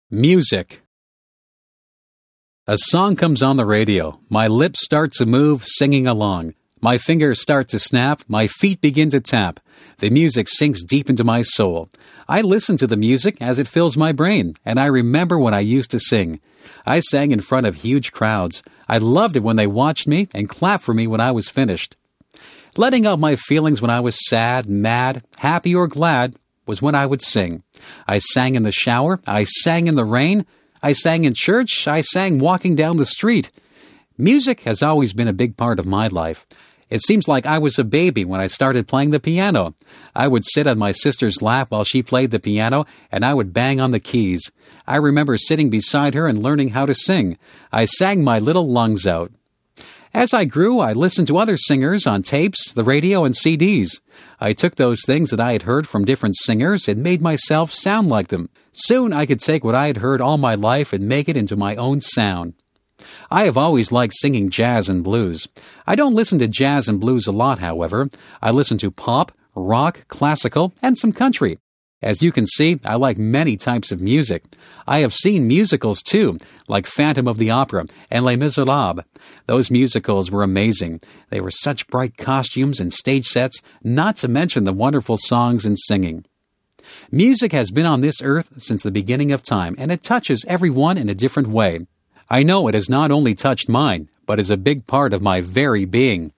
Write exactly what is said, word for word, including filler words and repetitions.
Music. A song comes on the radio. My lips start to move, singing along. My fingers start to snap. My feet begin to tap. The music sinks deep into my soul. I listen to the music as it fills my brain, and I remember when I used to sing. I sang in front of huge crowds. I loved it when they watched me and clapped for me when I was finished. Letting out my feelings when I was sad, mad, happy, or glad was when I would sing. I sang in the shower. I sang in the rain. I sang in church. I sang walking down the street. Music has always been a big part of my life. It seems like I was a baby when I started playing the piano. I would sit on my sister's lap while she played the piano, and I would bang on the keys. I remember sitting beside her and learning how to sing. I sang my little lungs out. As I grew, I listened to other singers on tapes, the radio, and C Ds. I took those things that I had heard from different singers and made myself sound like them. Soon I could take what I had heard all my life and make it into my own sound. I have always liked singing jazz and blues. I don't listen to jazz and blues a lot, however. I listen to pop, rock, classical, and some country. As you can see, I like many types of music. I have seen musicals, too, like Phantom of the Opera and Les Miserables. Those musicals were amazing. They were such bright costumes and stage sets, not to mention the wonderful songs and singing. Music has been on this earth since the beginning of time, and it touches everyone in a different way. I know it has not only touched mine, but is a big part of my very being.